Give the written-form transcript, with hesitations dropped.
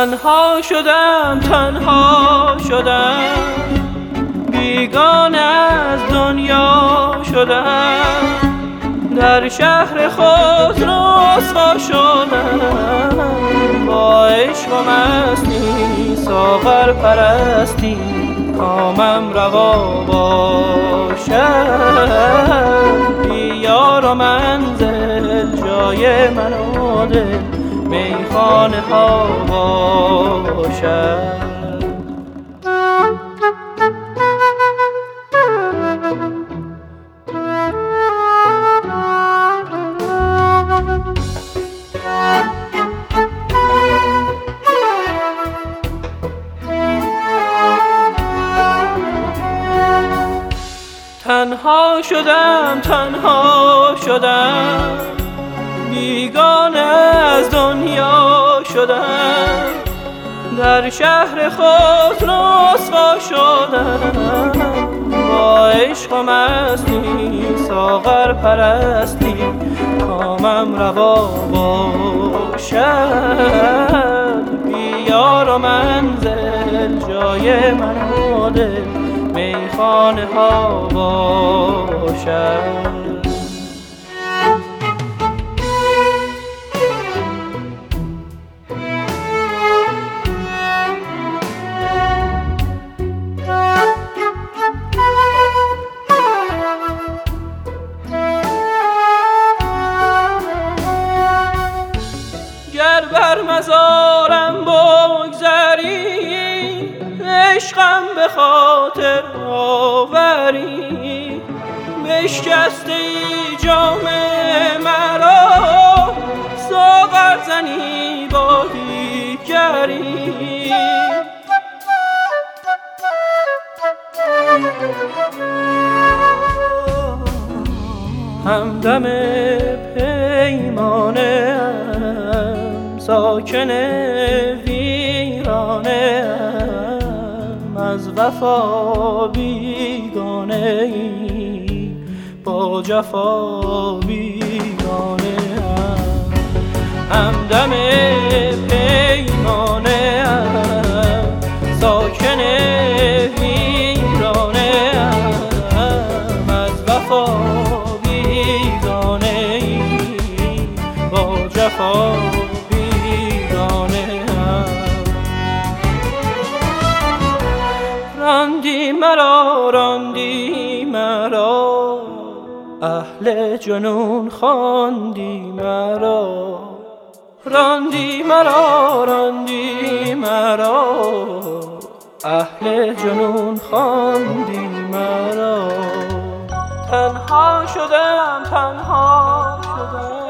تنها شدم بیگانه از دنیا شدم، در شهر خود رسوا شدم، با عشق و مستی ساغر پرستی کامم روا باشد. بی یار و منزل جای من و دل میخانه ها باشد. تنها شدم بیگانه از دنیا شدم، در شهر خود رسوا شدم، با عشق و مستی ساغر پرستی کامم روا باشد. بی یار و منزل جای من و دل میخانه ها باشد. گر بر مزارم بگذری، عشقم به خاطر آوری، بشکسته ای جام مرا، ساغر زنی با دیگری. همدم پیمانه ام، ساکن ویرانه ام، از وفا بیگانه ای، با جفا بیگانه ام. همدم پیمانه ام، ساکن ویرانه ام، از وفا بیگانه ام. راندی مرا اهل جنون خواندی مرا، راندی مرا اهل جنون خواندی مرا. تنها شدم